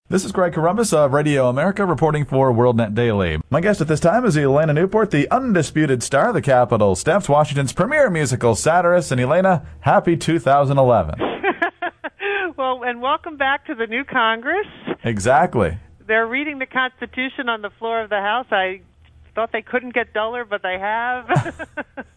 This is Greg Corombos of Radio America reporting for WorldNet Daily. My guest at this time is Elena Newport, the undisputed star of the Capitol Steps, Washington's premier musical satirist. And Elena, happy 2011. Well, and welcome back to the new Congress. Exactly. They're reading the Constitution on the floor of the House. I thought they couldn't get duller, but they have.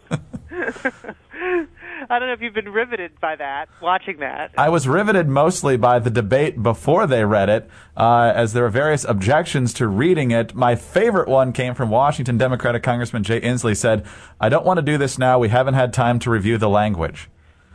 I don't know if you've been riveted by that, watching that. I was riveted mostly by the debate before they read it, as there were various objections to reading it. My favorite one came from Washington Democratic Congressman Jay Inslee, said, "I don't want to do this now. We haven't had time to review the language."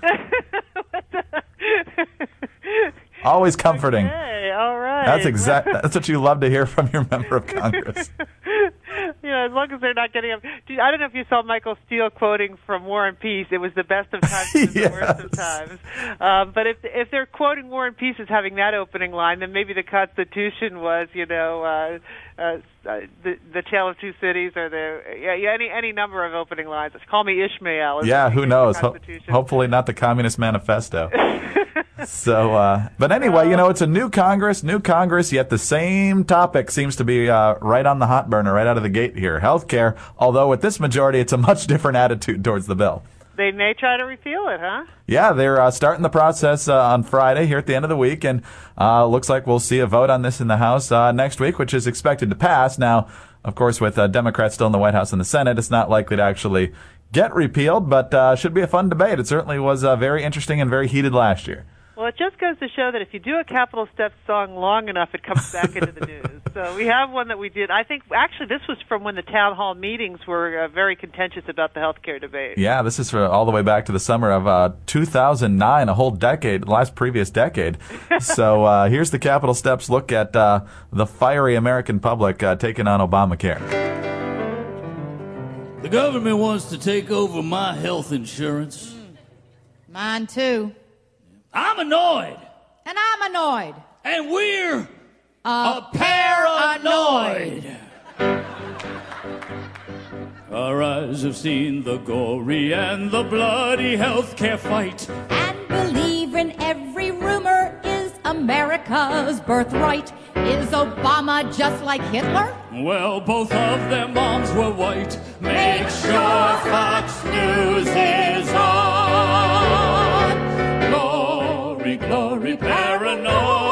Always comforting. Okay, all right. That's what you love to hear from your member of Congress. As long as they're not getting up. I don't know if you saw Michael Steele quoting from War and Peace. It was the best of times, it was Yes. the worst of times. But if they're quoting War and Peace as having that opening line, then maybe the Constitution was, the Tale of Two Cities, or any number of opening lines. Call me Ishmael. Yeah, who knows? Hopefully not the Communist Manifesto. So, but anyway, it's a new Congress, yet the same topic seems to be right on the hot burner, right out of the gate here. Healthcare, although with this majority, it's a much different attitude towards the bill. They may try to repeal it, huh? Yeah, they're starting the process on Friday here at the end of the week, and looks like we'll see a vote on this in the House next week, which is expected to pass. Now, of course, with Democrats still in the White House and the Senate, it's not likely to actually get repealed, but should be a fun debate. It certainly was very interesting and very heated last year. Well, it just goes to show that if you do a Capitol Steps song long enough, it comes back into the news. So we have one that we did. I think, actually, this was from when the town hall meetings were very contentious about the health care debate. Yeah, this is all the way back to the summer of 2009, a whole decade, the last previous decade. So here's the Capitol Steps look at the fiery American public taking on Obamacare. The government wants to take over my health insurance. Mine too. I'm annoyed. And I'm annoyed. And we're a paranoid. Our eyes have seen the gory and the bloody healthcare fight. And believe in every rumor is America's birthright. Is Obama just like Hitler? Well, both of their moms were white. Make sure Fox News is on. Glory, paranoia.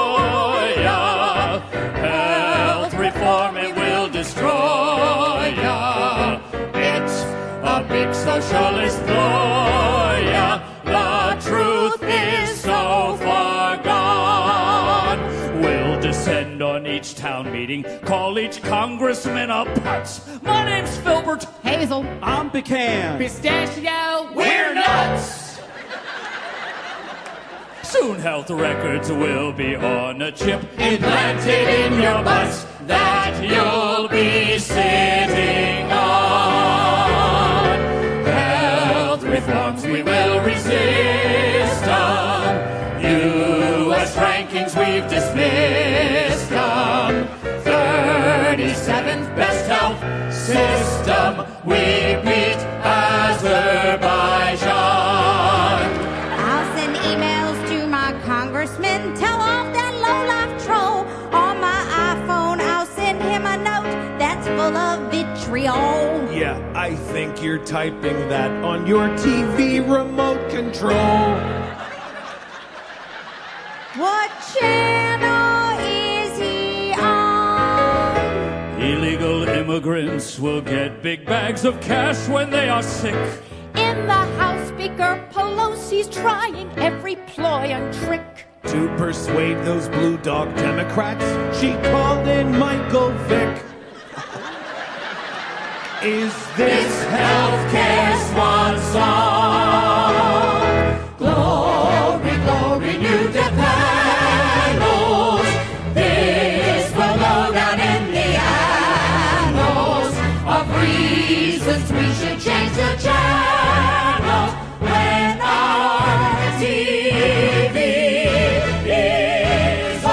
Health reform, it will destroy ya. It's a big socialist ploy. The truth is so far gone. We'll descend on each town meeting, call each congressman a putz. My name's Filbert. Hazel. I'm Pecan. Pistachio. We're nuts. Soon health records will be on a chip implanted in your butts that you'll be sitting on. Health reforms we will resist them. U.S. rankings we've dismissed them. 37th best health system we beat Azerbaijan. Congressman, tell off that low-life troll. On my iPhone, I'll send him a note that's full of vitriol. Yeah, I think you're typing that on your TV remote control. What channel is he on? Illegal immigrants will get big bags of cash when they are sick. In the House, Speaker Pelosi's trying every ploy and trick. To persuade those blue dog Democrats, she called in Michael Vick. Is this healthcare swan song? Glory, glory, new death panels. This will go down in the annals of reasons we should change the channel when our TV is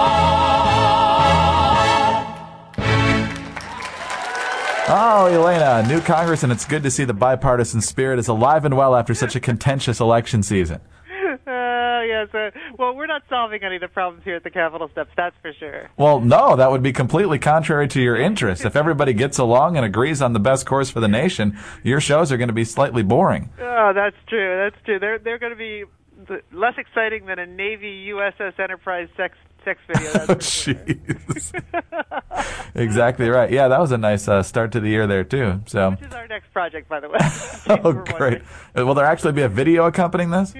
on. Oh, Elena, new Congress, and it's good to see the bipartisan spirit is alive and well after such a contentious election season. Yes. Well, we're not solving any of the problems here at the Capitol steps, that's for sure. Well, no, that would be completely contrary to your interests. If everybody gets along and agrees on the best course for the nation, your shows are going to be slightly boring. Oh, that's true. That's true. They're going to be less exciting than a Navy USS Enterprise sex video. That's for sure. Jeez. Exactly right. Yeah, that was a nice start to the year there, too. So. Which is our next project, by the way. Oh, great. Will there actually be a video accompanying this?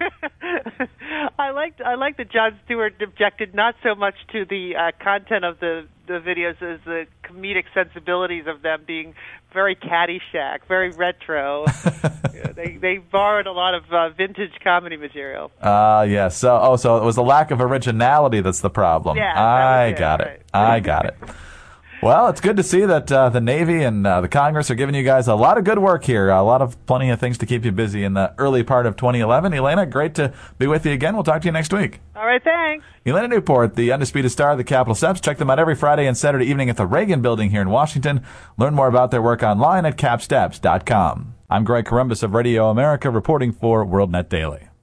I like that Jon Stewart objected not so much to the content of the videos as the comedic sensibilities of them being very Caddyshack, very retro. They borrowed a lot of vintage comedy material. Yes. So it was the lack of originality that's the problem. Yeah, I got it. Right. I got it. Well, it's good to see that the Navy and the Congress are giving you guys a lot of good work here. Plenty of things to keep you busy in the early part of 2011. Elena, great to be with you again. We'll talk to you next week. All right, thanks. Elena Newport, the undisputed star of the Capitol Steps. Check them out every Friday and Saturday evening at the Reagan Building here in Washington. Learn more about their work online at capsteps.com. I'm Greg Corombos of Radio America reporting for WorldNet Daily.